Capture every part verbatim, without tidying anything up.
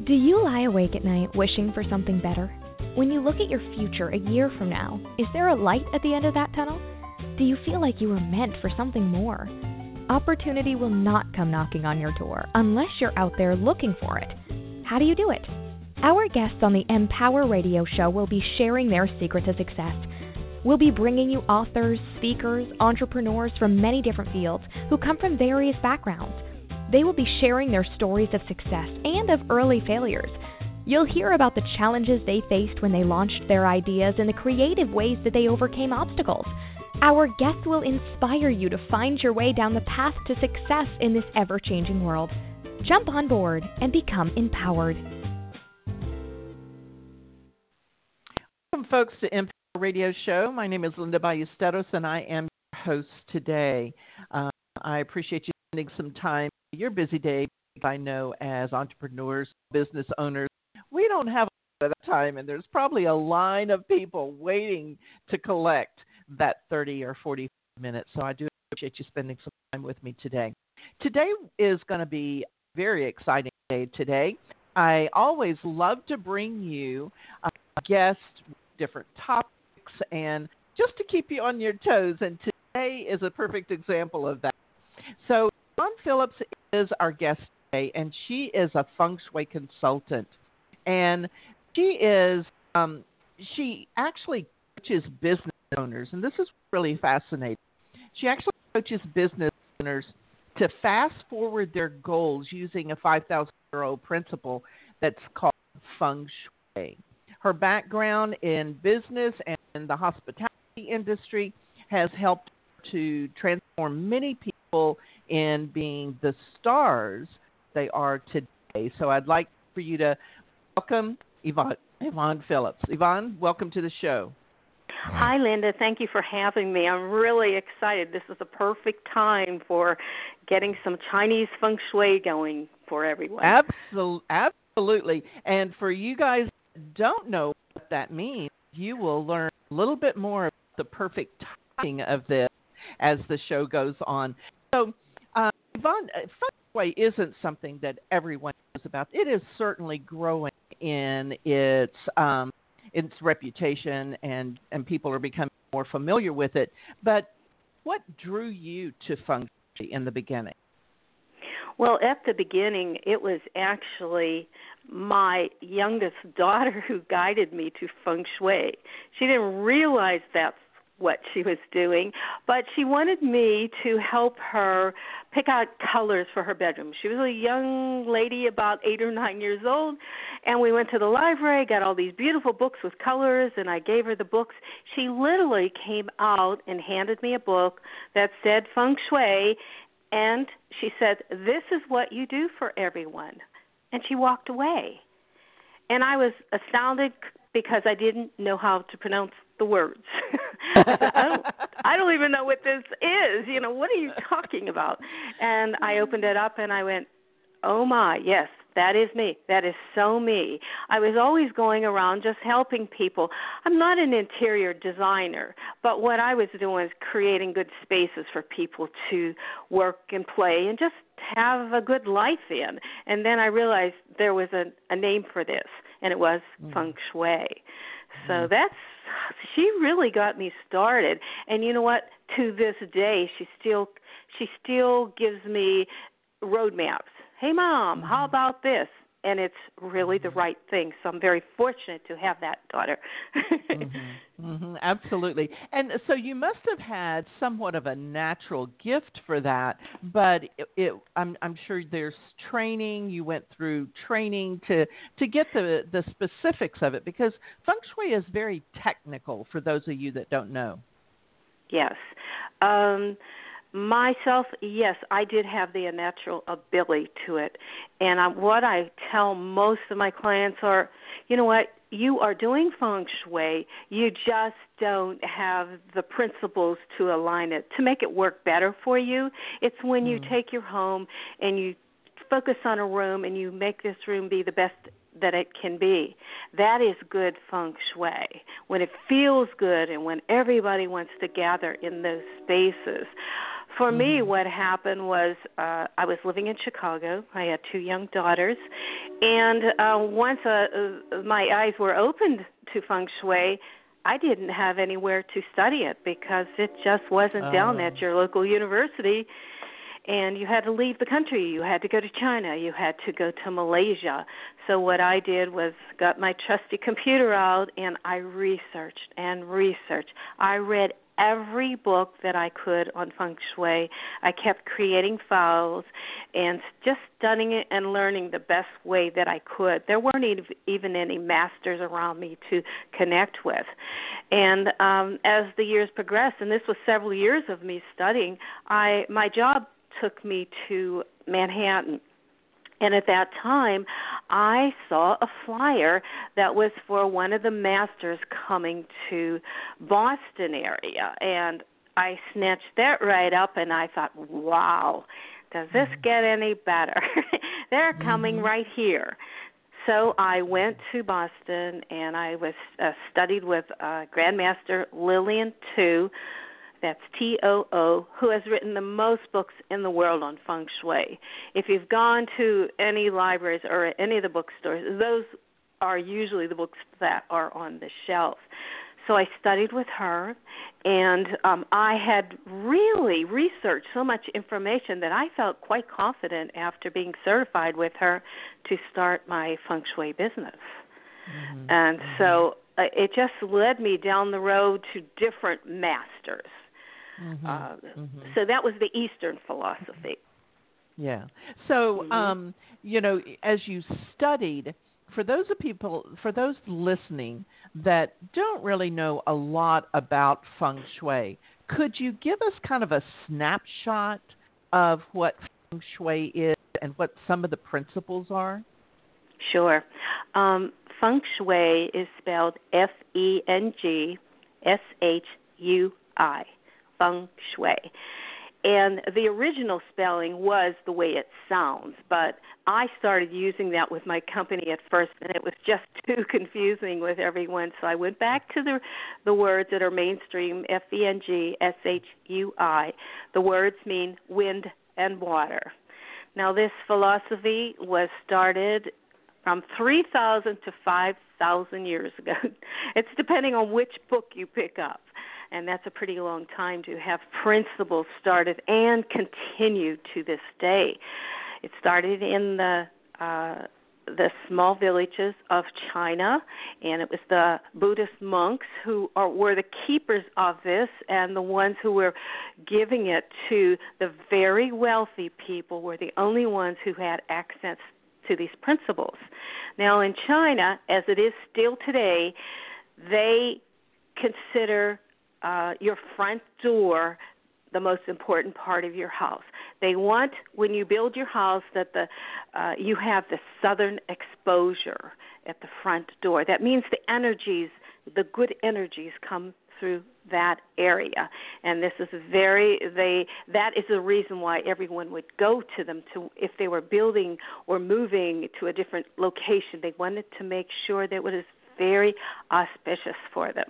Do you lie awake at night wishing for something better? When you look at your future a year from now, is there a light at the end of that tunnel? Do you feel like you were meant for something more? Opportunity will not come knocking on your door unless you're out there looking for it. How do you do it? Our guests on the Empower Radio Show will be sharing their secret to success. We'll be bringing you authors, speakers, entrepreneurs from many different fields who come from various backgrounds. They will be sharing their stories of success and of early failures. You'll hear about the challenges they faced when they launched their ideas and the creative ways that they overcame obstacles. Our guests will inspire you to find your way down the path to success in this ever-changing world. Jump on board and become empowered. Welcome, folks, to Empower Radio Show. My name is Linda Ballesteros, and I am your host today. Uh, I appreciate you spending some time in your busy day. I know as entrepreneurs, business owners, we don't have a lot of time, and there's probably a line of people waiting to collect that thirty or forty minutes. So I do appreciate you spending some time with me today. Today is going to be a very exciting day today. I always love to bring you a guest with different topics and just to keep you on your toes, and today is a perfect example of that. So Yvonne Phillips is our guest today, and she is a feng shui consultant. And she is, um, she actually coaches business owners, and this is really fascinating. She actually coaches business owners to fast forward their goals using a five thousand year old principle that's called feng shui. Her background in business and in the hospitality industry has helped to transform many people in being the stars they are today. So I'd like for you to welcome Yvonne, Yvonne Phillips. Yvonne, welcome to the show. Hi, Linda. Thank you for having me. I'm really excited. This is a perfect time for getting some Chinese feng shui going for everyone. Absolutely. Absolutely. And for you guys that don't know what that means, you will learn a little bit more of the perfect timing of this as the show goes on. So, uh, Yvonne, feng shui isn't something that everyone knows about. It is certainly growing in its um, its reputation, and, and people are becoming more familiar with it. But what drew you to feng shui in the beginning? Well, at the beginning, it was actually my youngest daughter who guided me to feng shui. She didn't realize that's what she was doing, but she wanted me to help her pick out colors for her bedroom. She was a young lady, about eight or nine years old, and we went to the library, got all these beautiful books with colors, and I gave her the books. She literally came out and handed me a book that said feng shui, and she said, "This is what you do for everyone." And she walked away. And I was astounded because I didn't know how to pronounce the words. I, said, I, don't, I don't even know what this is. You know, what are you talking about? And I opened it up and I went, oh my, yes, that is me. That is so me. I was always going around just helping people. I'm not an interior designer, but what I was doing was creating good spaces for people to work and play and just have a good life in. And then I realized there was a, a name for this, and it was mm. feng shui. So mm. that's, she really got me started. And you know what? To this day, she still, she still gives me roadmaps. Hey, Mom, how about this? And it's really the right thing. So I'm very fortunate to have that daughter. mm-hmm. Mm-hmm. Absolutely. And so you must have had somewhat of a natural gift for that, but it, it, I'm, I'm sure there's training. You went through training to, to get the, the specifics of it, because feng shui is very technical for those of you that don't know. Yes. Um Myself, yes, I did have the natural ability to it. And I, what I tell most of my clients are, you know what, you are doing feng shui, you just don't have the principles to align it, to make it work better for you. It's when mm. you take your home and you focus on a room and you make this room be the best that it can be. That is good feng shui, when it feels good and when everybody wants to gather in those spaces. For mm-hmm. me, what happened was uh, I was living in Chicago. I had two young daughters, And uh, once uh, uh, my eyes were opened to feng shui, I didn't have anywhere to study it because it just wasn't Oh. down at your local university. And you had to leave the country. You had to go to China. You had to go to Malaysia. So what I did was got my trusty computer out, and I researched and researched. I read every book that I could on feng shui. I kept creating files and just studying it and learning the best way that I could. There weren't even any masters around me to connect with. And um, as the years progressed, and this was several years of me studying, I my job took me to Manhattan. And at that time, I saw a flyer that was for one of the masters coming to Boston area. And I snatched that right up, and I thought, wow, does this Mm-hmm. get any better? They're coming Mm-hmm. right here. So I went to Boston, and I was uh, studied with uh, Grandmaster Lillian Tu. That's T O O, who has written the most books in the world on feng shui. If you've gone to any libraries or any of the bookstores, those are usually the books that are on the shelf. So I studied with her, and um, I had really researched so much information that I felt quite confident after being certified with her to start my feng shui business. Mm-hmm. And mm-hmm. so uh, it just led me down the road to different masters. Mm-hmm. Uh, mm-hmm. So that was the Eastern philosophy. Yeah. So, mm-hmm. um, you know, as you studied, for those of people, for those listening that don't really know a lot about feng shui, could you give us kind of a snapshot of what feng shui is and what some of the principles are? Sure. Um, feng shui is spelled F E N G S H U I. Feng shui. And the original spelling was the way it sounds, but I started using that with my company at first, and it was just too confusing with everyone. So I went back to the the words that are mainstream, F E N G S H U I. The words mean wind and water. Now, this philosophy was started from three thousand to five thousand years ago. It's depending on which book you pick up. And that's a pretty long time to have principles started and continue to this day. It started in the uh, the small villages of China, and it was the Buddhist monks who are, were the keepers of this, and the ones who were giving it to the very wealthy people were the only ones who had access to these principles. Now, in China, as it is still today, they consider Uh, your front door the most important part of your house. They want, when you build your house, that the uh, you have the southern exposure at the front door. That means the energies, the good energies come through that area. And this is very, they that is the reason why everyone would go to them to, if they were building or moving to a different location. They wanted to make sure that it was very auspicious for them.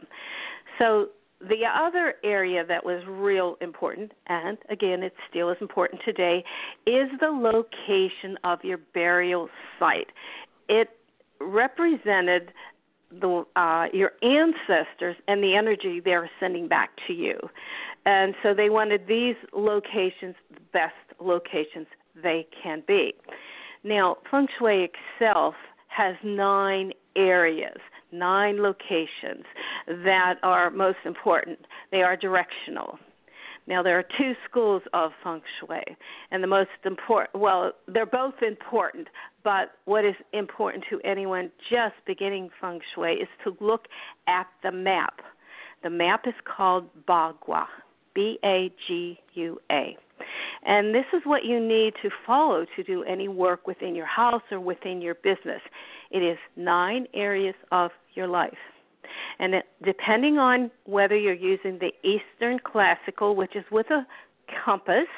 So the other area that was real important, and again, it still is important today, is the location of your burial site. It represented the uh, your ancestors and the energy they were sending back to you. And so they wanted these locations the best locations they can be. Now, Feng Shui itself has nine areas, nine locations that are most important. They are directional. Now, there are two schools of Feng Shui, and the most important, well, they're both important, but what is important to anyone just beginning Feng Shui is to look at the map. The map is called Bagua, B A G U A. And this is what you need to follow to do any work within your house or within your business. It is nine areas of your life. And it, depending on whether you're using the Eastern Classical, which is with a compass,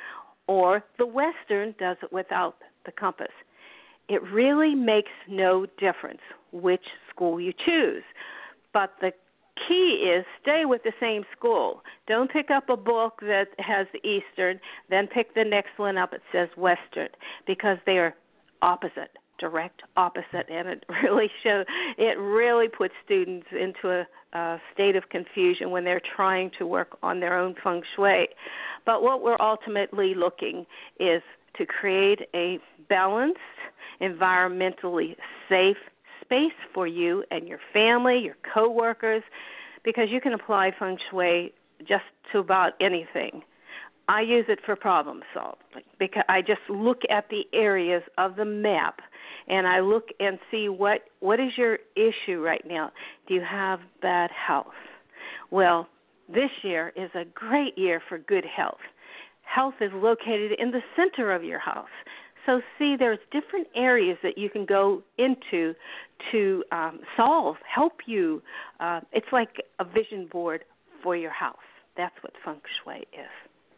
or the Western does it without the compass, it really makes no difference which school you choose. But the key is stay with the same school. Don't pick up a book that has the Eastern, then pick the next one up that says Western, because they are opposite. direct opposite, and it really show it really puts students into a, a state of confusion when they're trying to work on their own feng shui. But what we're ultimately looking is to create a balanced, environmentally safe space for you and your family, your coworkers, because you can apply feng shui just to about anything. I use it for problem solving because I just look at the areas of the map and I look and see what, what is your issue right now. Do you have bad health? Well, this year is a great year for good health. Health is located in the center of your house. So see, there's different areas that you can go into to um, solve, help you. Uh, it's like a vision board for your house. That's what feng shui is.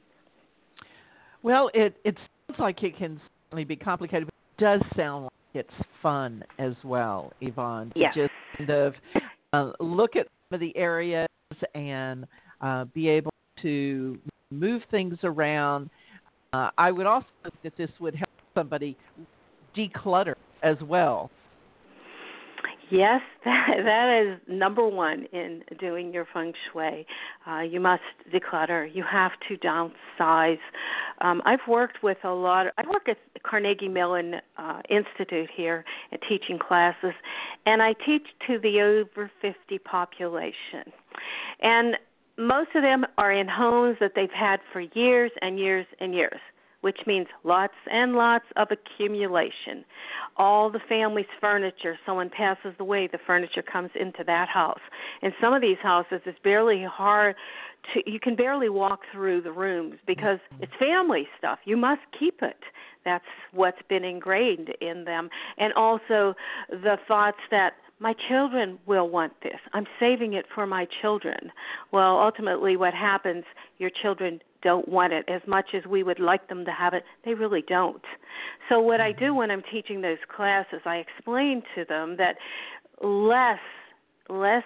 Well, it, it sounds like it can certainly be complicated, but it does sound like it's fun as well, Yvonne, to yes. just kind of uh, look at some of the areas and uh, be able to move things around. Uh, I would also think that this would help somebody declutter as well. Yes, that, that is number one in doing your feng shui. Uh, you must declutter. You have to downsize. Um, I've worked with a lot. Of, I work at Carnegie Mellon uh, Institute here and teaching classes, and I teach to the over fifty population. And most of them are in homes that they've had for years and years and years, which means lots and lots of accumulation. All the family's furniture, someone passes away, the furniture comes into that house. In some of these houses, it's barely hard to, you can barely walk through the rooms because it's family stuff. You must keep it. That's what's been ingrained in them. And also the thoughts that my children will want this. I'm saving it for my children. Well, ultimately what happens, your children don't want it as much as we would like them to have it. They really don't. So what I do when I'm teaching those classes, I explain to them that less, less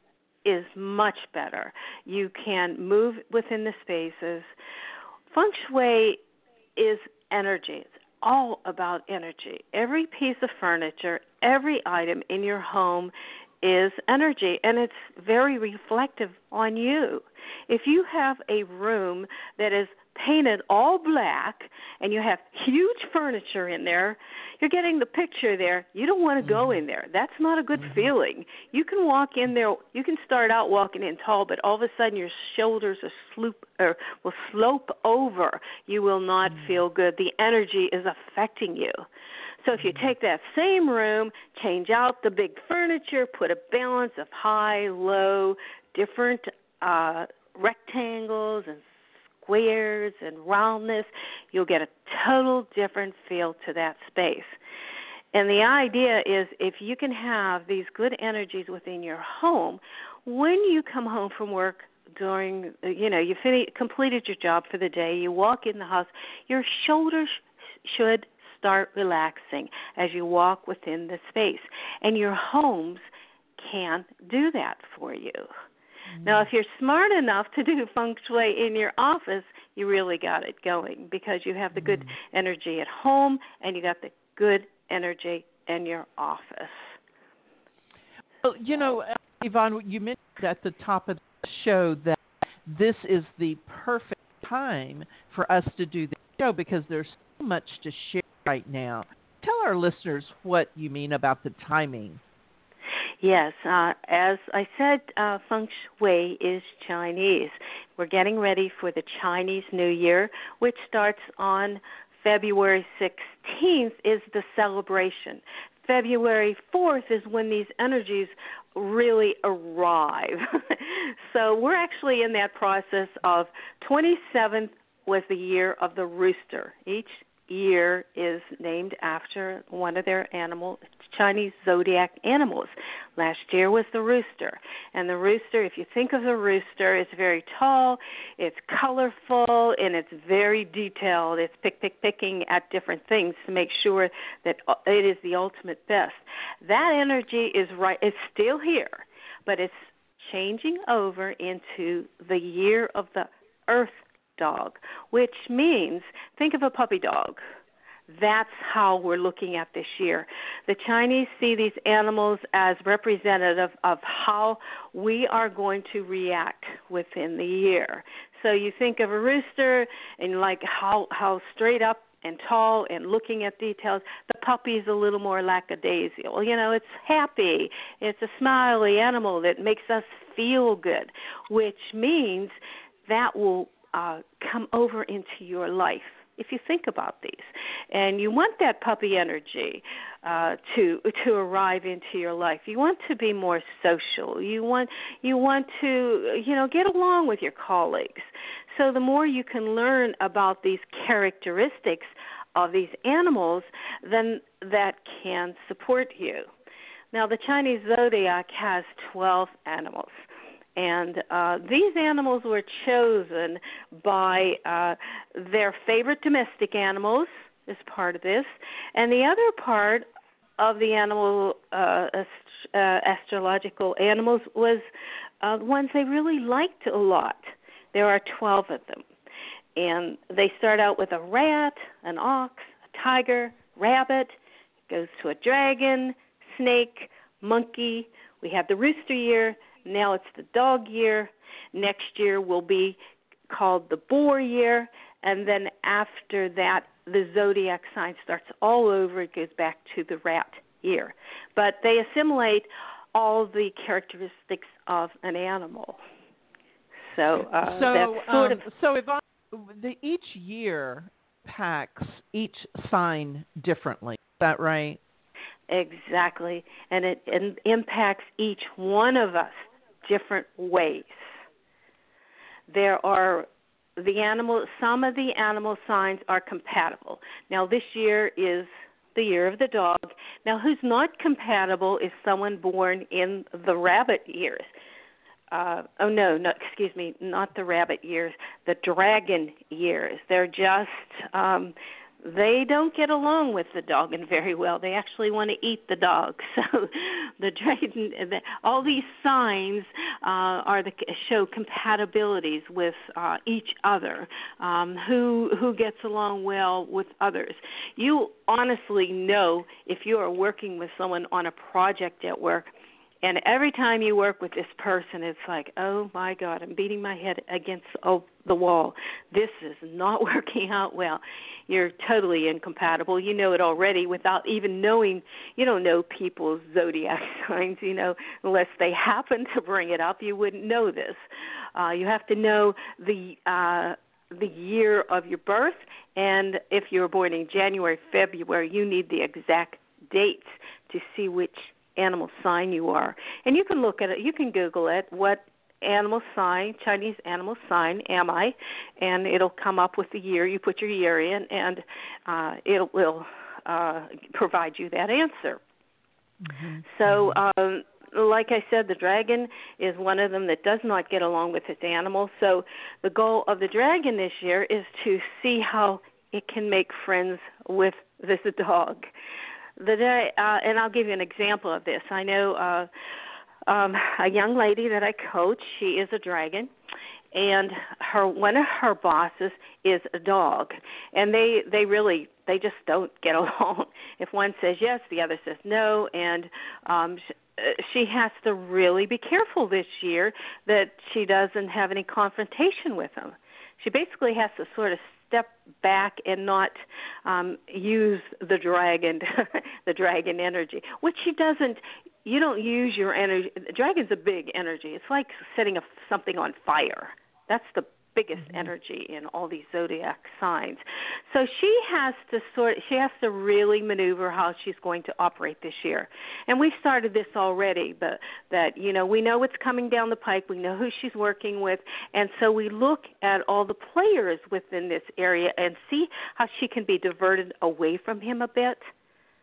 is much better. You can move within the spaces. Feng Shui is energy. It's all about energy. Every piece of furniture, every item in your home is energy, and it's very reflective on you. If you have a room that is painted all black and you have huge furniture in there, you're getting the picture there. You don't want to go in there. That's not a good mm-hmm. feeling. You can walk in there. You can start out walking in tall, but all of a sudden your shoulders are sloop, or will slope over. You will not mm-hmm. feel good. The energy is affecting you. So if you take that same room, change out the big furniture, put a balance of high, low, different uh, rectangles and squares and roundness, you'll get a total different feel to that space. And the idea is if you can have these good energies within your home, when you come home from work during, you know, you fin- completed your job for the day, you walk in the house, your shoulders should start relaxing as you walk within the space. And your homes can do that for you. Mm-hmm. Now, if you're smart enough to do feng shui in your office, you really got it going because you have the good mm-hmm. energy at home and you got the good energy in your office. Well, you know, Yvonne, you mentioned at the top of the show that this is the perfect time for us to do the show because there's so much to share right now. Tell our listeners what you mean about the timing. Yes, uh, as I said, uh, feng shui is Chinese. We're getting ready for the Chinese New Year, which starts on February sixteenth is the celebration. February fourth is when these energies really arrive. So we're actually in that process of twenty-seventh was the year of the rooster. Each year is named after one of their animal, Chinese zodiac animals. Last year was the rooster. And the rooster, if you think of the rooster, it's very tall, it's colorful, and it's very detailed. It's pick, pick, picking at different things to make sure that it is the ultimate best. That energy is right. It's still here, but it's changing over into the year of the earth dog, which means, think of a puppy dog. That's how we're looking at this year. The Chinese see these animals as representative of how we are going to react within the year. So you think of a rooster and like how how straight up and tall and looking at details. The puppy's a little more lackadaisical. You know, it's happy. It's a smiley animal that makes us feel good, which means that will uh, come over into your life if you think about these. And you want that puppy energy uh, to to arrive into your life. You want to be more social. You want you want to, you know, get along with your colleagues. So the more you can learn about these characteristics of these animals, then that can support you. Now, the Chinese zodiac has twelve animals. And uh, these animals were chosen by uh, their favorite domestic animals as part of this. And the other part of the animal uh, ast- uh, astrological animals was uh, ones they really liked a lot. There are twelve of them. And they start out with a rat, an ox, a tiger, rabbit, goes to a dragon, snake, monkey. We have the rooster year. Now it's the dog year. Next year will be called the boar year. And then after that, the zodiac sign starts all over. It goes back to the rat year. But they assimilate all the characteristics of an animal. So, uh, so that's sort um, of... So if I, the, each year packs each sign differently. Is that right? Exactly. And it, it impacts each one of us different ways. There are the animal, some of the animal signs are compatible. Now, this year is the year of the dog. Now, who's not compatible is someone born in the rabbit years. Uh, oh, no, no, excuse me, not the rabbit years, the dragon years. They're just, um, they don't get along with the dog very well. They actually want to eat the dog. So the dragon, the, all these signs uh, are the show compatibilities with uh, each other. Um, who who gets along well with others? You honestly know if you are working with someone on a project at work. And every time you work with this person, it's like, oh, my God, I'm beating my head against oh, the wall. This is not working out well. You're totally incompatible. You know it already without even knowing. You don't know people's zodiac signs, you know, unless they happen to bring it up. You wouldn't know this. Uh, you have to know the uh, the year of your birth, and if you were born in January, February, you need the exact dates to see which animal sign you are. And you can look at it, you can Google it, what animal sign, Chinese animal sign am I, and it'll come up with the year. You put your year in, and uh, it will uh, provide you that answer. Mm-hmm. So, um, like I said, the dragon is one of them that does not get along with its animal. So the goal of the dragon this year is to see how it can make friends with this dog. The day, uh, and I'll give you an example of this. I know uh, um, a young lady that I coach. She is a dragon, and her one of her bosses is a dog, and they they really they just don't get along. If one says yes, the other says no, and um, she has to really be careful this year that she doesn't have any confrontation with him. She basically has to sort of step back and not um, use the dragon, the dragon energy, which she doesn't. You don't use your energy. The dragon's a big energy. It's like setting a, something on fire. That's the biggest mm-hmm. energy in all these zodiac signs. So she has to sort. She has to really maneuver how she's going to operate this year. And we've started this already, but that you know we know what's coming down the pike. We know who she's working with, and so we look at all the players within this area and see how she can be diverted away from him a bit.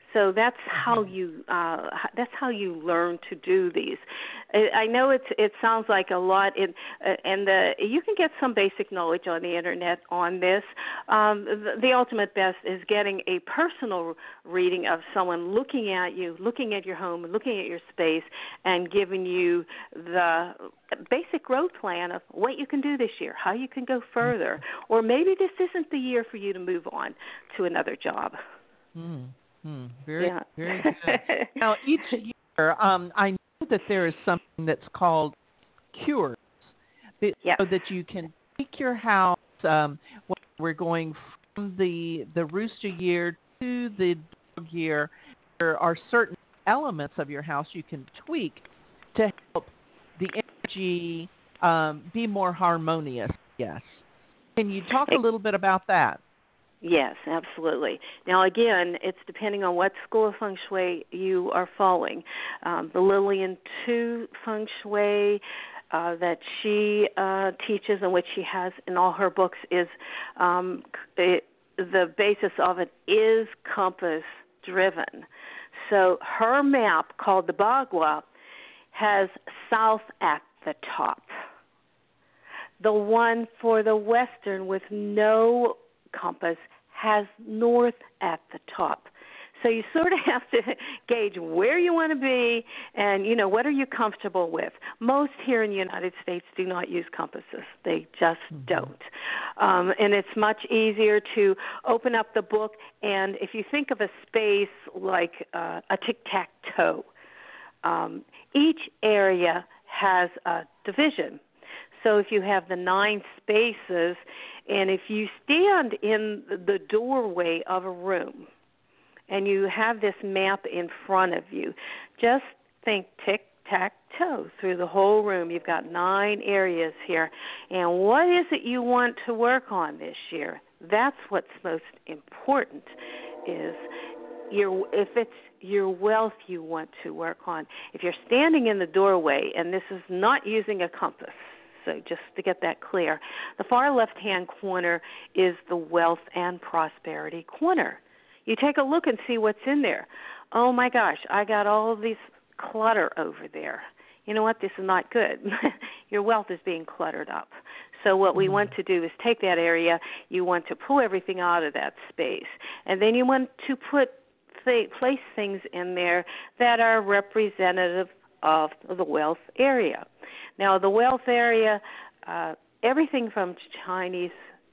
So that's how you uh, that's how you learn to do these. I, I know it's it sounds like a lot, in, uh, and the, you can get some basic knowledge on the internet on this. Um, the, the ultimate best is getting a personal reading of someone looking at you, looking at your home, looking at your space, and giving you the basic growth plan of what you can do this year, how you can go further, or maybe this isn't the year for you to move on to another job. Mm. Hmm, very, yeah. very good. Now, each year, um, I know that there is something that's called cures, so yep. that you can take your house. Um, when we're going from the the rooster year to the dog year, there are certain elements of your house you can tweak to help the energy um, be more harmonious. Yes. Can you talk a little bit about that? Yes, absolutely. Now, again, it's depending on what school of Feng Shui you are following. Um, the Lillian Tu Feng Shui uh, that she uh, teaches and which she has in all her books is um, it, the basis of it is compass driven. So her map, called the Bagua, has south at the top. The one for the Western with no compass has north at the top. So you sort of have to gauge where you want to be and, you know, what are you comfortable with. Most here in the United States do not use compasses. They just mm-hmm. don't. Um, and it's much easier to open up the book, and if you think of a space like uh, a tic-tac-toe, um, each area has a division. So if you have the nine spaces, and if you stand in the doorway of a room and you have this map in front of you, just think tic-tac-toe through the whole room. You've got nine areas here. And what is it you want to work on this year? That's what's most important, is your if it's your wealth you want to work on. If you're standing in the doorway, and this is not using a compass, so just to get that clear, the far left-hand corner is the wealth and prosperity corner. You take a look and see what's in there. Oh, my gosh, I got all of this clutter over there. You know what? This is not good. Your wealth is being cluttered up. So what we want to do is take that area. You want to pull everything out of that space. And then you want to put th- place things in there that are representative of the wealth area. Now, the wealth area, uh, everything from Chinese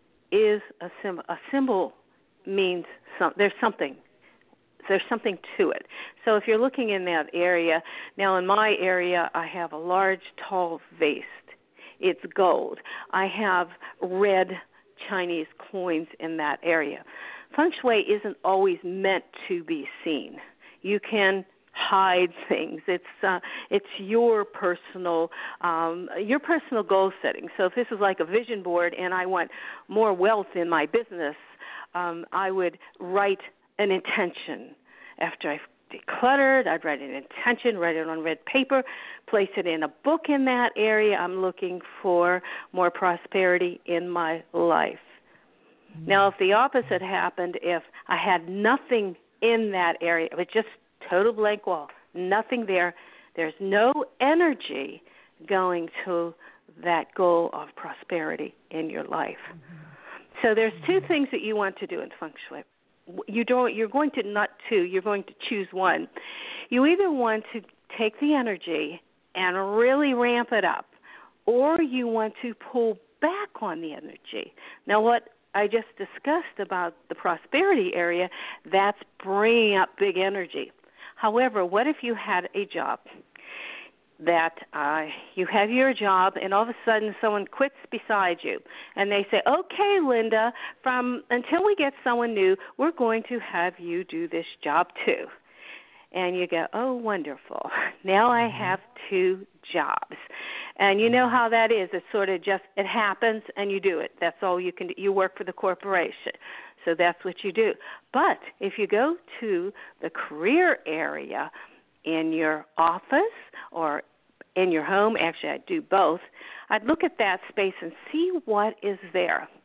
is a, sim- a symbol means some, there's something. There's something to it. So if you're looking in that area, now in my area, I have a large, tall vase. It's gold. I have red Chinese coins in that area. Feng Shui isn't always meant to be seen. You can hide things. It's uh, it's your personal um, your personal goal setting. So if this is like a vision board and I want more wealth in my business, um, I would write an intention. After I've decluttered, I'd write an intention, write it on red paper, place it in a book in that area. I'm looking for more prosperity in my life. Mm-hmm. Now, if the opposite happened, if I had nothing in that area, it was just total blank wall, nothing there, there's no energy going to that goal of prosperity in your life. Mm-hmm. So there's two things that you want to do in Feng Shui. You don't, you're going to, not two, you're going to choose one. You either want to take the energy and really ramp it up, or you want to pull back on the energy. Now, what I just discussed about the prosperity area, that's bringing up big energy. However, what if you had a job that uh, you have your job and all of a sudden someone quits beside you and they say, okay, Linda, from until we get someone new, we're going to have you do this job too. And you go, oh, wonderful. Now I have two jobs. And you know how that is. It's sort of just, it happens and you do it. That's all you can do. You work for the corporation. So that's what you do. But if you go to the career area in your office or in your home, actually I do both, I'd look at that space and see what is there.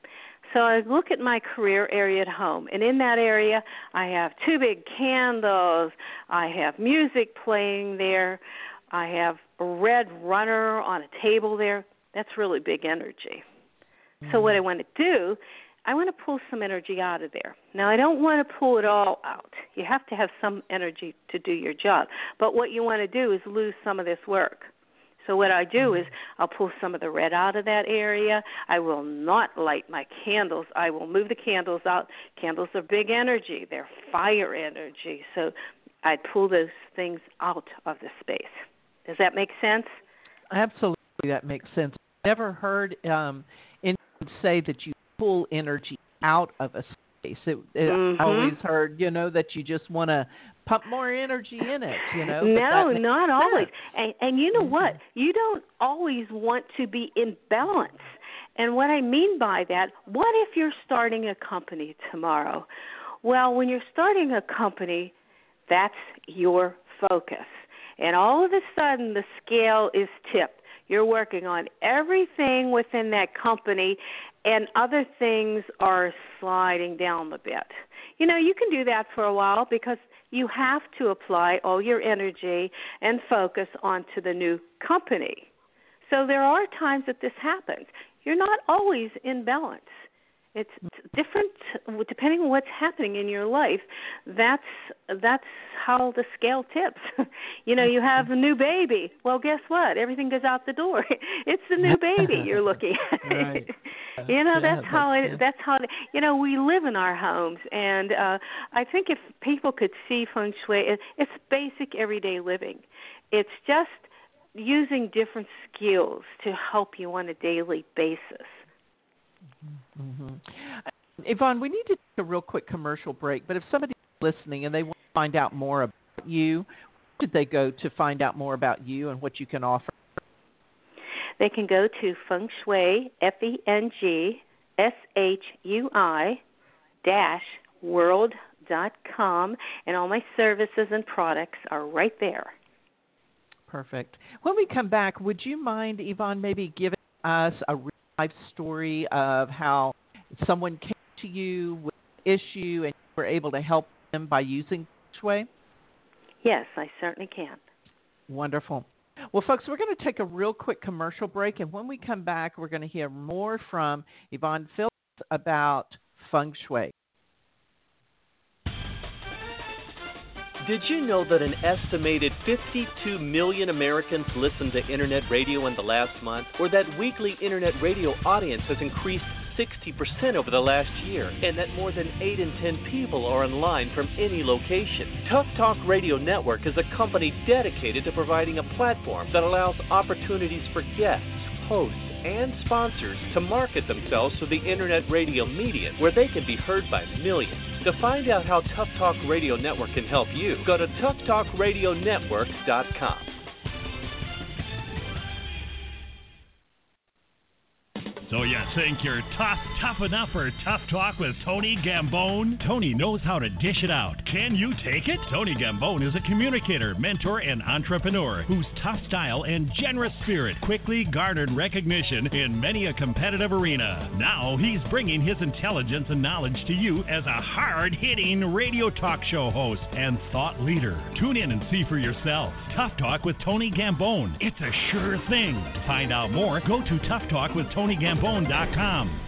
So I look at my career area at home, and in that area, I have two big candles. I have music playing there. I have a red runner on a table there. That's really big energy. Mm-hmm. So what I want to do, I want to pull some energy out of there. Now, I don't want to pull it all out. You have to have some energy to do your job. But what you want to do is lose some of this work. So what I do is I'll pull some of the red out of that area. I will not light my candles. I will move the candles out. Candles are big energy. They're fire energy. So I pull those things out of the space. Does that make sense? Absolutely, that makes sense. I've never heard um, anyone say that you pull energy out of a space. It, it, mm-hmm. I always heard, you know, that you just want to pump more energy in it, you know. No, not always. And, and you know mm-hmm. what? You don't always want to be in balance. And what I mean by that, what if you're starting a company tomorrow? Well, when you're starting a company, that's your focus. And all of a sudden, the scale is tipped. You're working on everything within that company, and other things are sliding down a bit. You know, you can do that for a while because you have to apply all your energy and focus onto the new company. So there are times that this happens. You're not always in balance. It's different depending on what's happening in your life. That's that's how the scale tips. You know, you have a new baby. Well, guess what? Everything goes out the door. It's the new baby you're looking at. Right. You know, yeah, that's how it. Yeah. That's how. It, you know, we live in our homes, and uh, I think if people could see feng shui, it, it's basic everyday living. It's just using different skills to help you on a daily basis. Mm-hmm. Yvonne, we need to take a real quick commercial break, but if somebody's listening and they want to find out more about you, where should they go to find out more about you and what you can offer? They can go to Feng Shui, F E N G S H U I, dash world dot com, and all my services and products are right there. Perfect. When we come back, would you mind, Yvonne, maybe giving us a real life story of how someone came to you with an issue and you were able to help them by using Feng Shui? Yes, I certainly can. Wonderful. Well, folks, we're going to take a real quick commercial break, and when we come back, we're going to hear more from Yvonne Phillips about Feng Shui. Did you know that an estimated fifty-two million Americans listened to Internet radio in the last month, or that weekly Internet radio audience has increased sixty percent over the last year, and that more than eight in ten people are online from any location? Tough Talk Radio Network is a company dedicated to providing a platform that allows opportunities for guests, hosts, and sponsors to market themselves through the Internet radio medium, where they can be heard by millions. To find out how Tough Talk Radio Network can help you, go to tough talk radio network dot com. So you think you're tough, tough enough for Tough Talk with Tony Gambone? Tony knows how to dish it out. Can you take it? Tony Gambone is a communicator, mentor, and entrepreneur whose tough style and generous spirit quickly garnered recognition in many a competitive arena. Now he's bringing his intelligence and knowledge to you as a hard-hitting radio talk show host and thought leader. Tune in and see for yourself. Tough Talk with Tony Gambone. It's a sure thing. To find out more, go to tough talk with tony gambone dot com.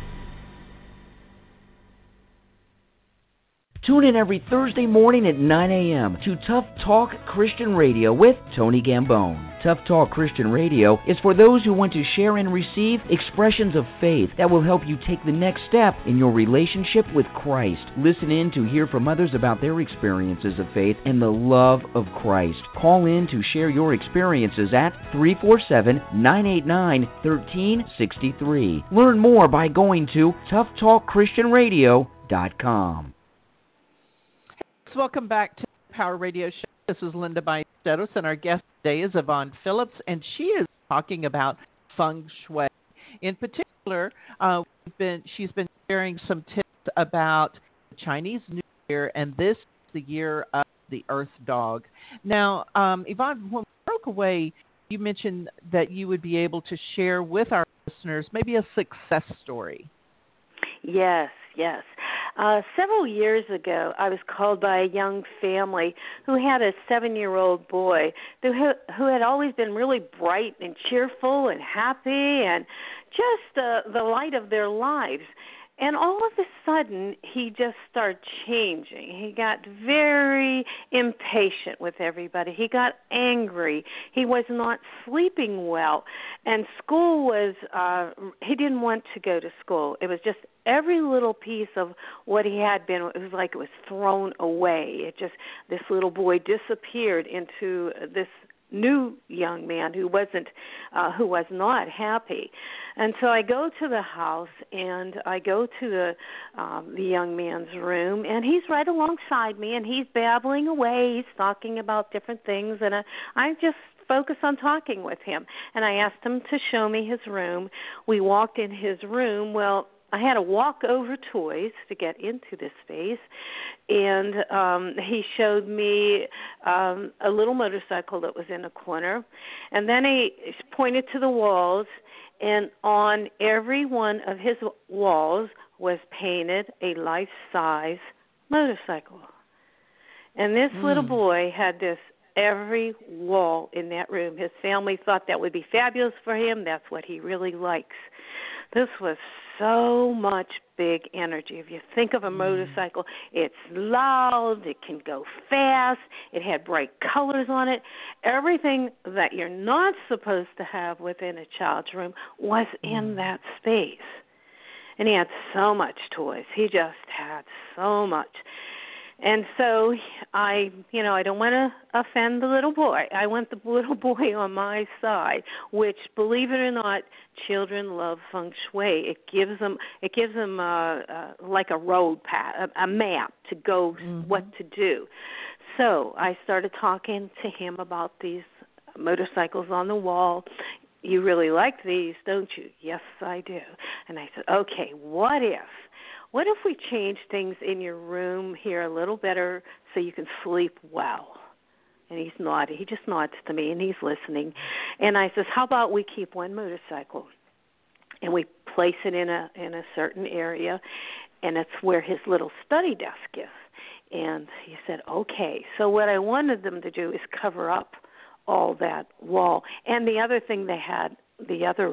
Tune in every Thursday morning at nine a.m. to Tough Talk Christian Radio with Tony Gambone. Tough Talk Christian Radio is for those who want to share and receive expressions of faith that will help you take the next step in your relationship with Christ. Listen in to hear from others about their experiences of faith and the love of Christ. Call in to share your experiences at three four seven, nine eight nine, one three six three. Learn more by going to tough talk christian radio dot com. Welcome back to the Power Radio Show. This is Linda Ballesteros, and our guest today is Yvonne Phillips, and she is talking about Feng Shui. In particular, uh, we've been, she's been sharing some tips about the Chinese New Year, and this is the year of the Earth Dog. Now, um, Yvonne, when we broke away, you mentioned that you would be able to share with our listeners maybe a success story. Yes, yes. Uh, several years ago, I was called by a young family who had a seven-year-old boy who who had always been really bright and cheerful and happy and just uh, the light of their lives. And all of a sudden, he just started changing. He got very impatient with everybody. He got angry. He was not sleeping well. And school was, uh, he didn't want to go to school. It was just every little piece of what he had been, it was like it was thrown away. It just, this little boy disappeared into this new young man who wasn't, uh, who was not happy. And so I go to the house and I go to the um, the young man's room, and he's right alongside me, and he's babbling away. He's talking about different things, and I, I just focus on talking with him. And I asked him to show me his room. We walked in his room. Well, I had to walk over toys to get into this space, and um, he showed me um, a little motorcycle that was in a corner, and then he pointed to the walls, and on every one of his walls was painted a life-size motorcycle. And this mm. little boy had this every wall in that room. His family thought that would be fabulous for him. That's what he really likes. This was so much big energy. If you think of a motorcycle, it's loud, it can go fast, it had bright colors on it. Everything that you're not supposed to have within a child's room was in that space. And he had so much toys. He just had so much. And so I, you know, I don't want to offend the little boy. I want the little boy on my side, which, believe it or not, children love feng shui. It gives them, it gives them uh, uh, like a road path, a, a map to go mm-hmm. what to do. So I started talking to him about these motorcycles on the wall. You really like these, don't you? Yes, I do. And I said, okay, what if? What if we change things in your room here a little better so you can sleep well? And he's nodding. He just nods to me, and he's listening. And I says, how about we keep one motorcycle, and we place it in a in a certain area, and it's where his little study desk is. And he said, okay. So what I wanted them to do is cover up all that wall. And the other thing they had, the other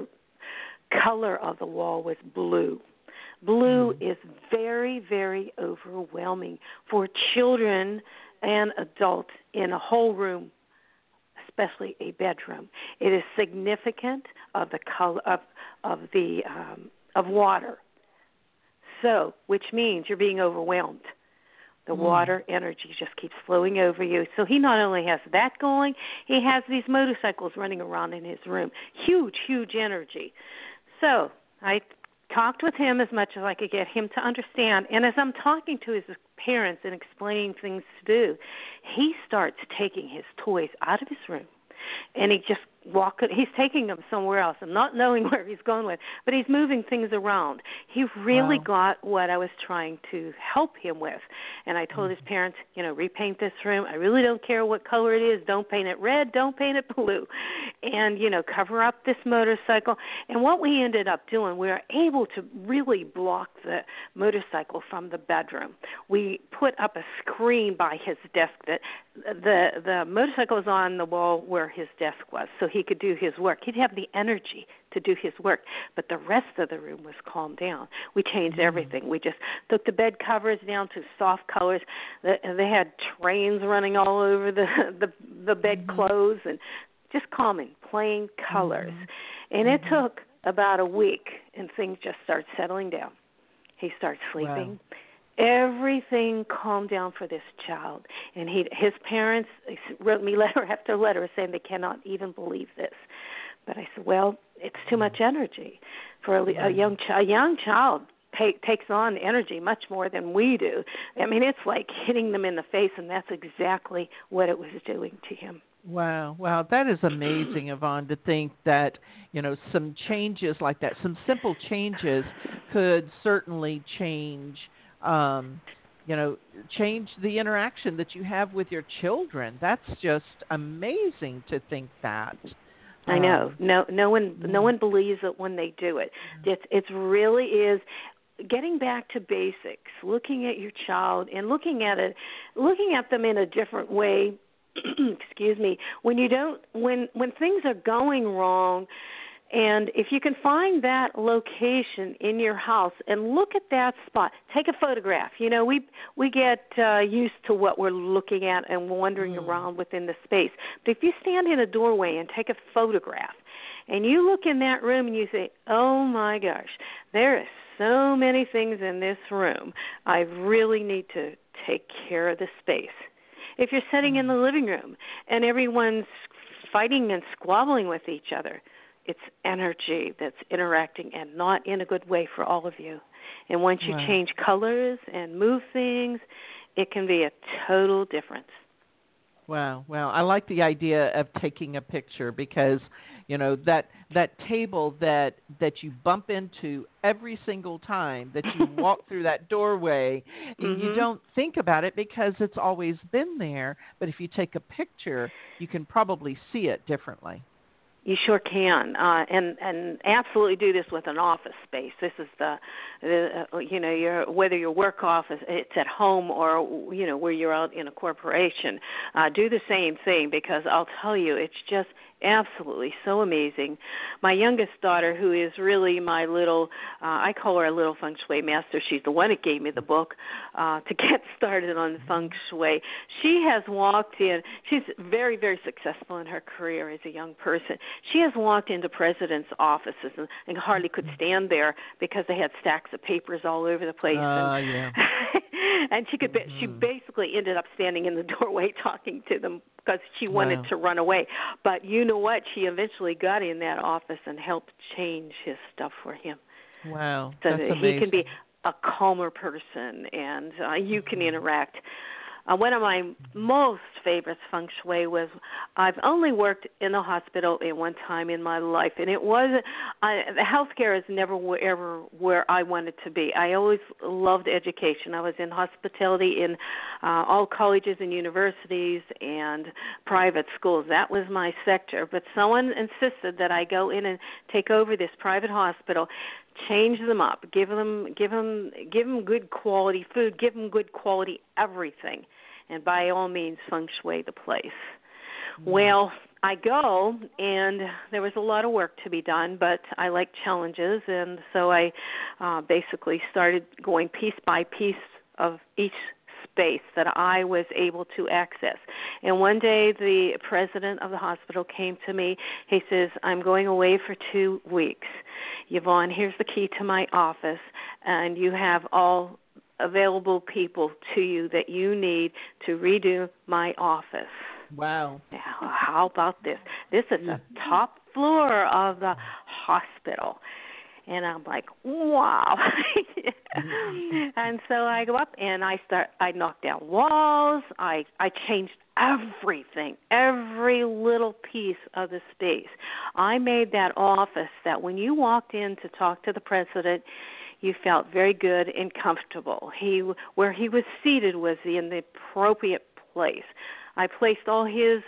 color of the wall was blue. Blue mm. is very, very overwhelming for children and adults in a whole room, especially a bedroom. It is significant of the color of of the um, of water. So, which means you're being overwhelmed. The mm. water energy just keeps flowing over you. So he not only has that going, he has these motorcycles running around in his room. Huge, huge energy. So I talked with him as much as I could get him to understand. And as I'm talking to his parents and explaining things to do, he starts taking his toys out of his room. And he just walk. He's taking them somewhere else. I'm not knowing where he's going with, but he's moving things around. He really wow. got what I was trying to help him with. And I told his parents, you know, repaint this room. I really don't care what color it is. Don't paint it red. Don't paint it blue. And, you know, cover up this motorcycle. And what we ended up doing, we were able to really block the motorcycle from the bedroom. We put up a screen by his desk that the the motorcycle was on the wall where his desk was, so he could do his work. He'd have the energy to do his work, but the rest of the room was calmed down. We changed everything. We just took the bed covers down to soft colors. They had trains running all over the the, the bed clothes, and just calming, plain colors. Mm-hmm. And it mm-hmm. took about a week, and things just started settling down. He started sleeping. Wow. Everything calmed down for this child. And he, his parents wrote me letter after letter saying they cannot even believe this. But I said, well, it's too much energy. For a, a young chi- a young child take, takes on energy much more than we do. I mean, it's like hitting them in the face, and that's exactly what it was doing to him. Wow, wow, that is amazing, Yvonne, to think that, you know, some changes like that, some simple changes could certainly change Um, you know, change the interaction that you have with your children. That's just amazing to think that. I know. No, no one, no one believes it when they do it. It's, it really is. getting back to basics, looking at your child and looking at it, looking at them in a different way. Excuse me. When you don't, when when things are going wrong, and if you can find that location in your house and look at that spot, take a photograph. You know, we we get uh, used to what we're looking at and wandering mm. around within the space. But if you stand in a doorway and take a photograph, and you look in that room and you say, oh my gosh, there are so many things in this room. I really need to take care of the space. If you're sitting in the living room and everyone's fighting and squabbling with each other, it's energy that's interacting and not in a good way for all of you. And once you wow. change colors and move things, it can be a total difference. Wow, wow. I like the idea of taking a picture because, you know, that that table that that you bump into every single time that you walk through that doorway, mm-hmm. you don't think about it because it's always been there. But if you take a picture, you can probably see it differently. You sure can, uh, and and absolutely do this with an office space. This is the, the uh, you know, your whether your work office, it's at home or you know where you're out in a corporation. Uh, do the same thing because I'll tell you, it's just absolutely so amazing. My youngest daughter, who is really my little, uh, I call her a little feng shui master. She's the one that gave me the book uh, to get started on feng shui. She has walked in. She's very, very successful in her career as a young person. She has walked into presidents' offices and, and hardly could stand there because they had stacks of papers all over the place. Uh, and, yeah. and she could. Be, mm-hmm. She basically ended up standing in the doorway talking to them because she wanted wow. to run away. But you know what? She eventually got in that office and helped change his stuff for him. Wow. So That's that amazing. he can be a calmer person and uh, you can interact. Uh, one of my most favorite feng shui was I've only worked in a hospital at one time in my life, and it was I, the healthcare is never ever where I wanted to be. I always loved education. I was in hospitality in uh, all colleges and universities and private schools. That was my sector. But someone insisted that I go in and take over this private hospital. Change them up. Give them, give them, give them good quality food. Give them good quality everything, and by all means, feng shui the place. Mm-hmm. Well, I go, and there was a lot of work to be done, but I like challenges, and so I uh, basically started going piece by piece of each space that I was able to access. And one day the president of the hospital came to me. He says, I'm going away for two weeks. Yvonne, here's the key to my office, and you have all available people to you that you need to redo my office. Wow. Now, how about this? This is the top floor of the hospital. And I'm like, wow. And so I go up and I start, I knock down walls. I, I changed everything, every little piece of the space. I made that office that when you walked in to talk to the president, you felt very good and comfortable. He, where he was seated was in the appropriate place. I placed all his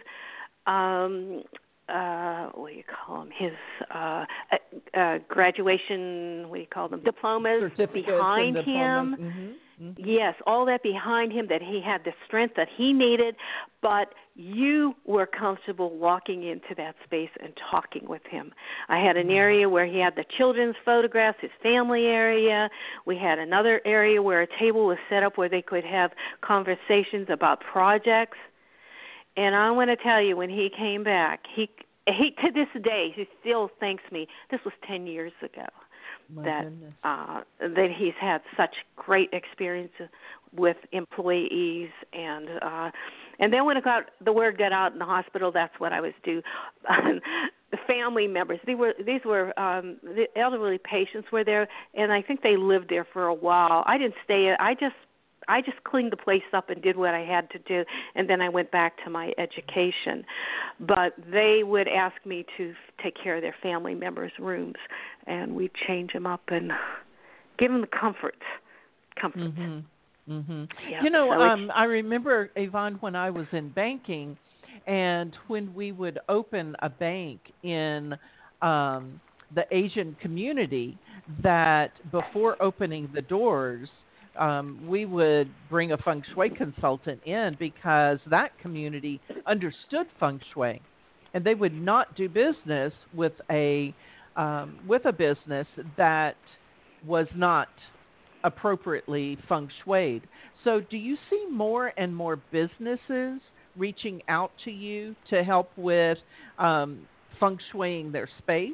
um Uh, what do you call them? His uh, uh, graduation, what do you call them? Diplomas behind him. Mm-hmm. Mm-hmm. Yes, all that behind him, that he had the strength that he needed, but you were comfortable walking into that space and talking with him. I had an area where he had the children's photographs, his family area. We had another area where a table was set up where they could have conversations about projects. And I want to tell you, when he came back, he he to this day he still thanks me. This was ten years ago. My that goodness. uh, that he's had such great experiences with employees, and uh, and then when it got the word got out in the hospital, that's what I was do. The family members, they were these were um, the elderly patients were there, and I think they lived there for a while. I didn't stay. I just. I just cleaned the place up and did what I had to do, and then I went back to my education. But they would ask me to take care of their family members' rooms, and we'd change them up and give them the comfort. Comfort. Mm-hmm. Mm-hmm. Yeah, you know, so um, I remember, Yvonne, when I was in banking, and when we would open a bank in um, the Asian community that before opening the doors, um, we would bring a feng shui consultant in because that community understood feng shui, and they would not do business with a um, with a business that was not appropriately feng shuied. So, do you see more and more businesses reaching out to you to help with um, feng shuiing their space?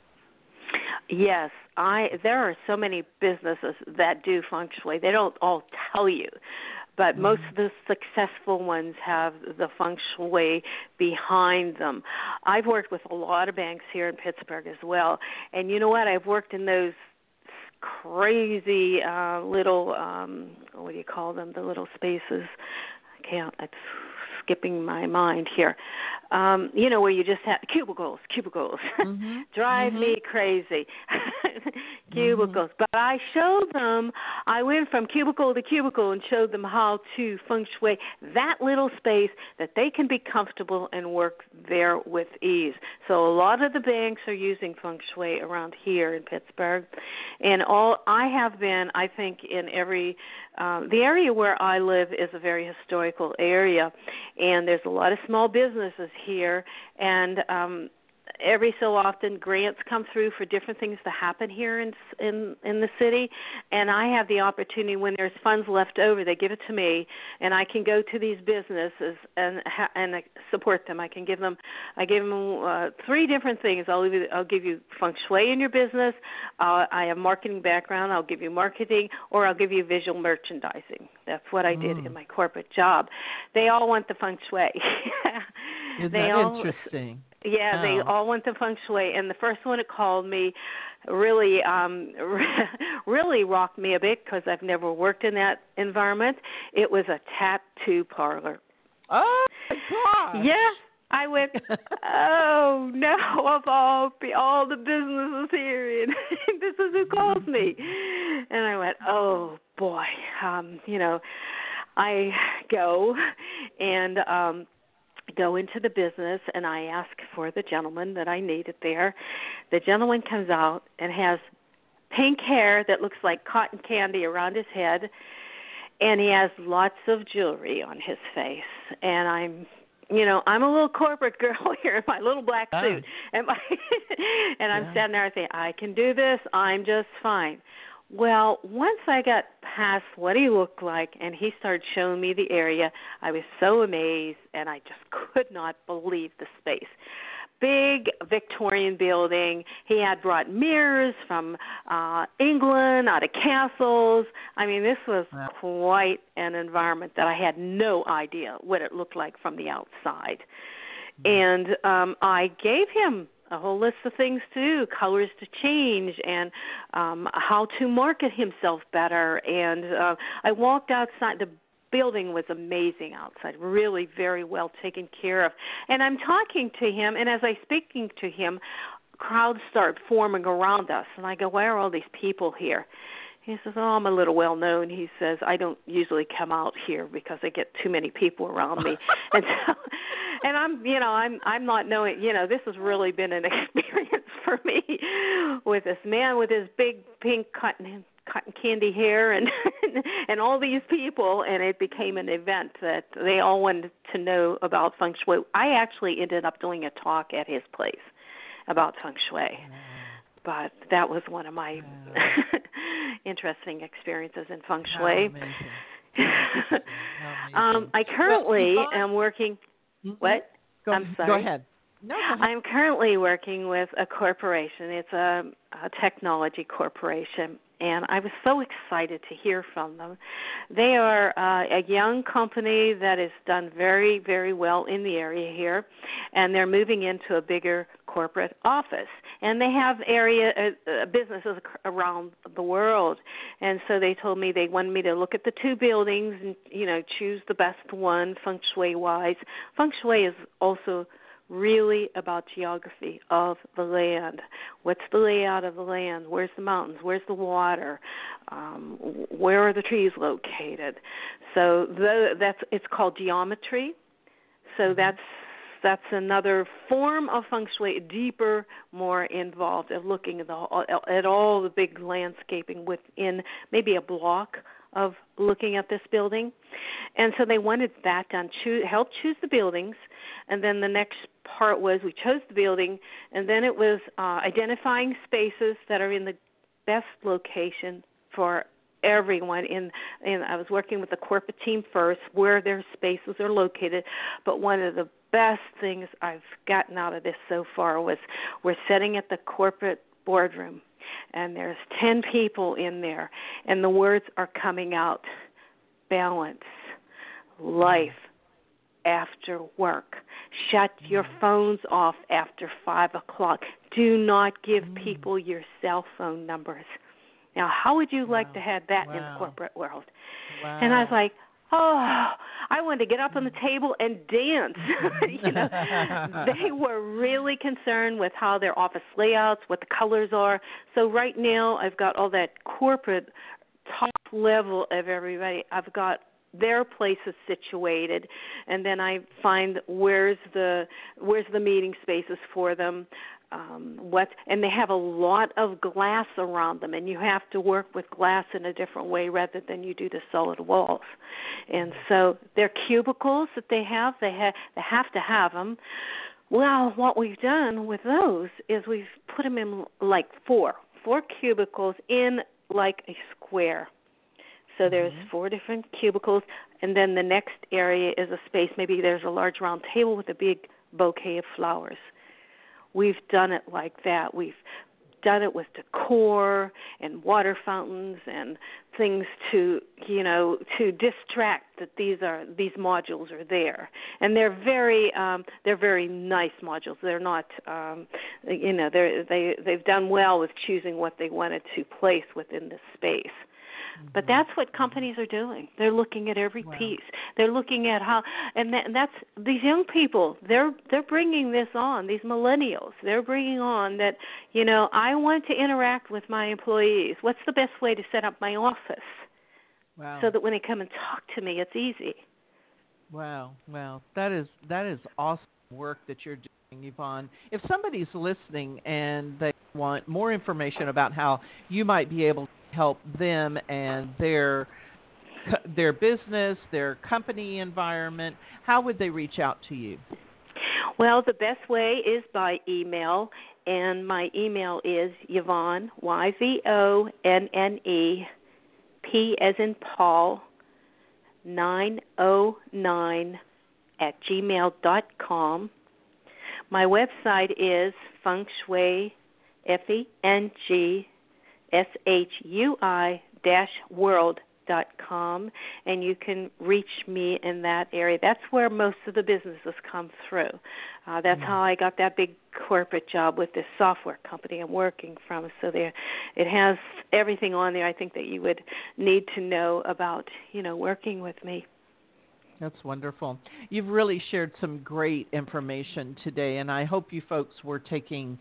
Yes, I. There are so many businesses that do feng shui. They don't all tell you, but mm-hmm. most of the successful ones have the feng shui behind them. I've worked with a lot of banks here in Pittsburgh as well, and you know what? I've worked in those crazy uh, little, um, what do you call them? The little spaces. I can't. It's skipping my mind here. Um, you know, where you just have cubicles, cubicles. Mm-hmm. Drive mm-hmm. me crazy. Cubicles. Mm-hmm. But I showed them, I went from cubicle to cubicle and showed them how to feng shui that little space that they can be comfortable and work there with ease. So a lot of the banks are using feng shui around here in Pittsburgh. And all I have been, I think, in every, um, the area where I live is a very historical area. And there's a lot of small businesses here, and um, every so often grants come through for different things to happen here in in in the city, and I have the opportunity when there's funds left over, they give it to me, and I can go to these businesses and ha- and support them. I can give them, I give them uh, three different things. I'll give you, I'll give you feng shui in your business. Uh, I have marketing background. I'll give you marketing, or I'll give you visual merchandising. That's what I did mm. in my corporate job. They all want the feng shui. Isn't they that all, interesting? Yeah, oh. they all went to feng shui, and the first one that called me really, um, really rocked me a bit because I've never worked in that environment. It was a tattoo parlor. Oh my God! Yeah, I went. Oh no! Of all all the businesses here, and this is who calls me. And I went, oh boy, um, you know, I go and. Um, go into the business, and I ask for the gentleman that I needed there. The gentleman comes out and has pink hair that looks like cotton candy around his head, and he has lots of jewelry on his face. And I'm, you know, I'm a little corporate girl here in my little black oh. suit, and, my and I'm yeah. standing there saying, I can do this. I'm just fine. Well, once I got past what he looked like and he started showing me the area, I was so amazed, and I just could not believe the space. Big Victorian building. He had brought mirrors from uh, England, out of castles. I mean, this was wow. quite an environment that I had no idea what it looked like from the outside. Mm-hmm. And um, I gave him a whole list of things to do, colors to change, and um, how to market himself better. And uh, I walked outside. The building was amazing outside, really very well taken care of. And I'm talking to him, and as I'm speaking to him, crowds start forming around us. And I go, why are all these people here? He says, oh, I'm a little well-known. He says, I don't usually come out here because I get too many people around me. and so, and I'm, you know, I'm I'm not knowing, you know, this has really been an experience for me with this man with his big pink cotton, cotton candy hair and and all these people, and it became an event that they all wanted to know about feng shui. I actually ended up doing a talk at his place about feng shui. But that was one of my wow. interesting experiences in feng shui. um, I currently well, am working. Mm-hmm. What? Go, I'm sorry. Go ahead. No, go ahead. I'm currently working with a corporation. It's a, a technology corporation, and I was so excited to hear from them. They are uh, a young company that has done very, very well in the area here, and they're moving into a bigger corporate office. And they have area uh, businesses around the world. And so they told me they wanted me to look at the two buildings and, you know, choose the best one feng shui-wise. Feng shui is also really about geography of the land. What's the layout of the land? Where's the mountains? Where's the water? Um, where are the trees located? So the, that's it's called geometry. So that's that's another form of feng shui, deeper, more involved, of looking at, the, at all the big landscaping within maybe a block of looking at this building. And so they wanted that done, choose, help choose the buildings, and then the next part was we chose the building, and then it was uh, identifying spaces that are in the best location for everyone. In, in I was working with the corporate team first, where their spaces are located, but one of the best things I've gotten out of this so far was we're sitting at the corporate boardroom, and there's ten people in there, and the words are coming out: balance, life, after work. Shut your phones off after five o'clock. Do not give people your cell phone numbers. Now, how would you wow. like to have that wow. in the corporate world? Wow. And I was like, oh, I wanted to get up on the table and dance. you know, they were really concerned with how their office layouts, what the colors are. So right now, I've got all that corporate top level of everybody. I've got their places situated, and then I find where's the where's the meeting spaces for them. Um, what and they have a lot of glass around them, and you have to work with glass in a different way rather than you do the solid walls. And so their cubicles that they have, they have they have to have them. Well, what we've done with those is we've put them in like four four cubicles in like a square. So there's mm-hmm. four different cubicles, and then the next area is a space. Maybe there's a large round table with a big bouquet of flowers. We've done it like that. We've done it with decor and water fountains and things to, you know, to distract that these are these modules are there, and they're very um, they're very nice modules. They're not, um, you know, they they they've done well with choosing what they wanted to place within this space. But that's what companies are doing. They're looking at every wow. piece. They're looking at how, and, that, and that's these young people. They're they're bringing this on. These millennials. They're bringing on that. You know, I want to interact with my employees. What's the best way to set up my office? Wow. So that when they come and talk to me, it's easy. Wow, wow, that is that is awesome work that you're doing, Yvonne. If somebody's listening and they want more information about how you might be able to help them and their their business, their company environment, how would they reach out to you? Well, the best way is by email, and my email is Yvonne, Y V O N N E, P as in Paul, nine oh nine at gmail dot com. My website is Feng Shui, F E N G S H U I dash world dot com, and you can reach me in that area. That's where most of the businesses come through. Uh, that's mm-hmm. how I got that big corporate job with this software company I'm working from. So there, it has everything on there I think that you would need to know about, you know, working with me. That's wonderful. You've really shared some great information today, and I hope you folks were taking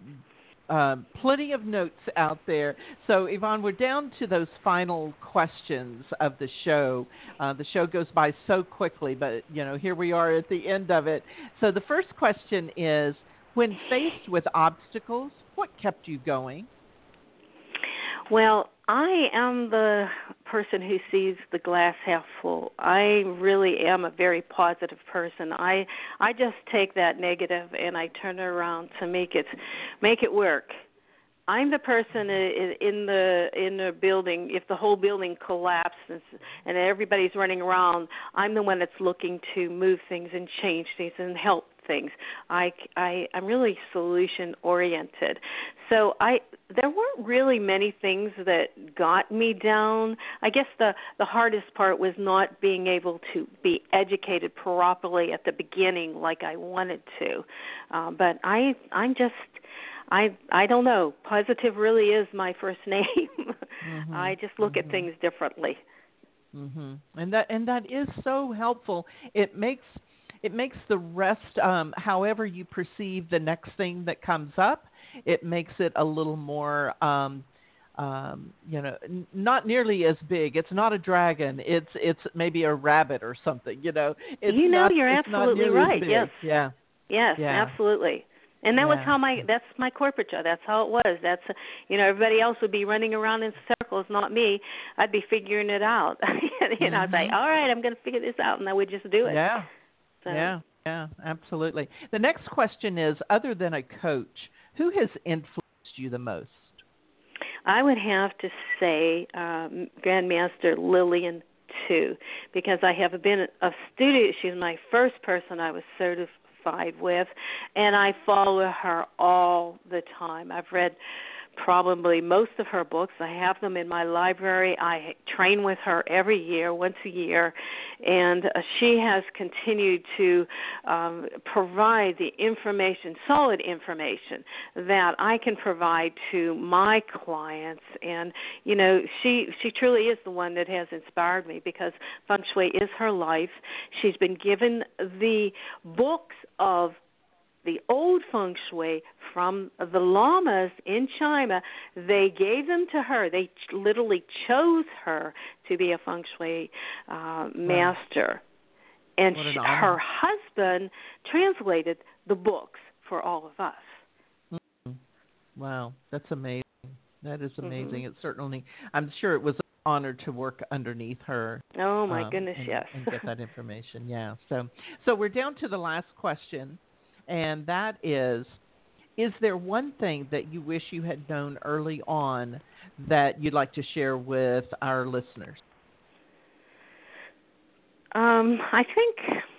Um, plenty of notes out there. So, Yvonne, we're down to those final questions of the show. Uh, the show goes by so quickly, but, you know, here we are at the end of it. So the first question is, when faced with obstacles, what kept you going? Well, I am the person who sees the glass half full. I really am a very positive person. I I just take that negative and I turn it around to make it make it work. I'm the person in the in the building. If the whole building collapses and everybody's running around, I'm the one that's looking to move things and change things and help things. I, I, I'm really solution-oriented. So I there weren't really many things that got me down. I guess the, the hardest part was not being able to be educated properly at the beginning like I wanted to. Uh, but I, I'm just... I I don't know. Positive really is my first name. Mm-hmm. I just look mm-hmm. at things differently. Mm-hmm. And that and that is so helpful. It makes it makes the rest, um, however you perceive the next thing that comes up, it makes it a little more, um, um, you know, n- not nearly as big. It's not a dragon. It's it's maybe a rabbit or something. You know. It's you know, not, you're it's absolutely not right. Yes. Yeah. Yes, Yeah. absolutely. And that yeah. was how my, that's my corporate job. That's how it was. That's, you know, everybody else would be running around in circles, not me. I'd be figuring it out. you know, mm-hmm. I'd say, all right, I'm going to figure this out, and I would just do it. Yeah, so. yeah, yeah, absolutely. The next question is, other than a coach, who has influenced you the most? I would have to say um, Grandmaster Lillian too, because I have been a student. She's my first person I was certified with, and I follow her all the time. I've read probably most of her books. I have them in my library. I train with her every year, once a year, and uh, she has continued to um, provide the information, solid information, that I can provide to my clients. And, you know, she, she truly is the one that has inspired me, because Feng Shui is her life. She's been given the books of the old Feng Shui from the lamas in China. They gave them to her. They ch- literally chose her to be a Feng Shui uh, master. Wow. And she, her husband translated the books for all of us. Mm-hmm. Wow, that's amazing. That is amazing. Mm-hmm. It certainly, I'm sure it was an honor to work underneath her. Oh, my um, goodness, and, yes. and get that information, yeah. So, so we're down to the last question. And that is, is there one thing that you wish you had known early on that you'd like to share with our listeners? Um, I think,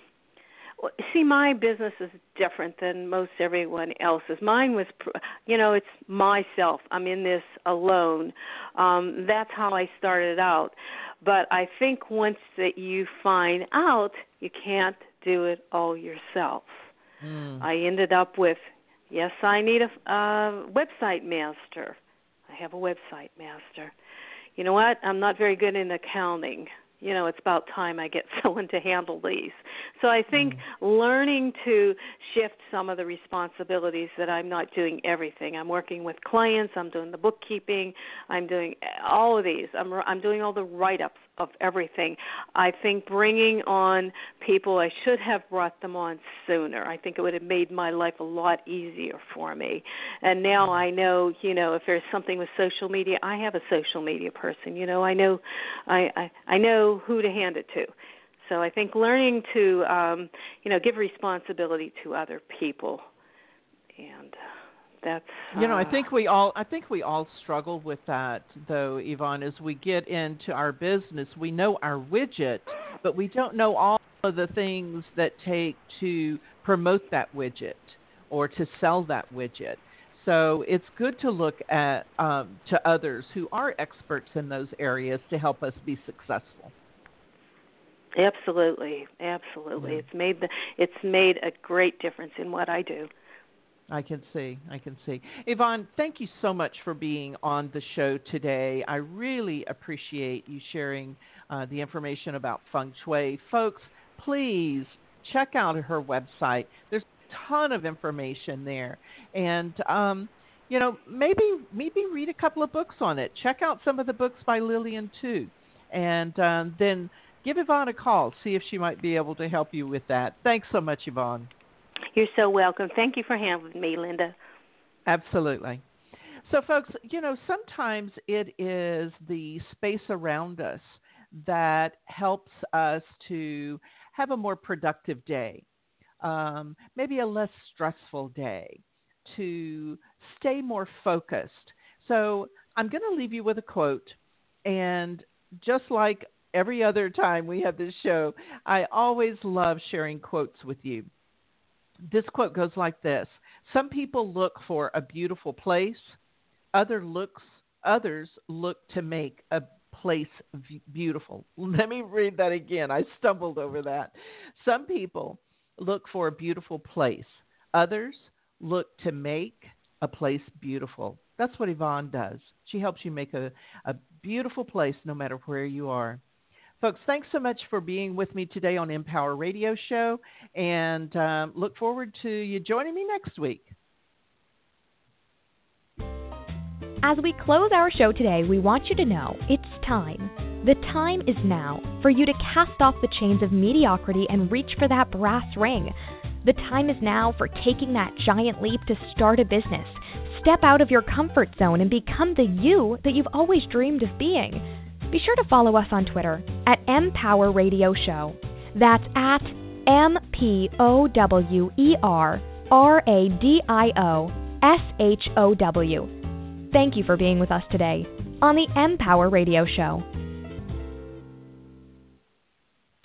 see, my business is different than most everyone else's. Mine was, you know, it's myself. I'm in this alone. Um, that's how I started out. But I think once that you find out, you can't do it all yourself. Mm. I ended up with, yes, I need a uh, website master. I have a website master. You know what? I'm not very good in accounting. You know, it's about time I get someone to handle these. So I think mm. learning to shift some of the responsibilities, that I'm not doing everything. I'm working with clients. I'm doing the bookkeeping. I'm doing all of these. I'm I'm doing all the write-ups of everything. I think bringing on people, I should have brought them on sooner. I think it would have made my life a lot easier for me. And now I know, you know, if there's something with social media, I have a social media person. You know, I know, I I, I know who to hand it to. So I think learning to, um, you know, give responsibility to other people, and that's. Uh, you know, I think we all, I think we all struggle with that, though, Yvonne. As we get into our business, we know our widget, but we don't know all of the things that take to promote that widget or to sell that widget. So it's good to look at um, to others who are experts in those areas to help us be successful. Absolutely, absolutely. Mm-hmm. It's made the it's made a great difference in what I do. I can see, I can see. Yvonne, thank you so much for being on the show today. I really appreciate you sharing uh, the information about Feng Shui. Folks, please check out her website. There's a ton of information there, and um, you know, maybe maybe read a couple of books on it. Check out some of the books by Lillian too, and um, then. Give Yvonne a call. See if she might be able to help you with that. Thanks so much, Yvonne. You're so welcome. Thank you for having me, Linda. Absolutely. So, folks, you know, sometimes it is the space around us that helps us to have a more productive day, um, maybe a less stressful day, to stay more focused. So I'm going to leave you with a quote, and just like every other time we have this show, I always love sharing quotes with you. This quote goes like this: some people look for a beautiful place, other looks, others look to make a place beautiful. Let me read that again. I stumbled over that. Some people look for a beautiful place, others look to make a place beautiful. That's what Yvonne does. She helps you make a, a beautiful place no matter where you are. Folks, thanks so much for being with me today on Empower Radio Show, and um, look forward to you joining me next week. As we close our show today, we want you to know it's time. The time is now for you to cast off the chains of mediocrity and reach for that brass ring. The time is now for taking that giant leap to start a business. Step out of your comfort zone and become the you that you've always dreamed of being. Be sure to follow us on Twitter at Empower Radio Show. That's at M P O W E R R A D I O S H O W. Thank you for being with us today on the Empower Radio Show.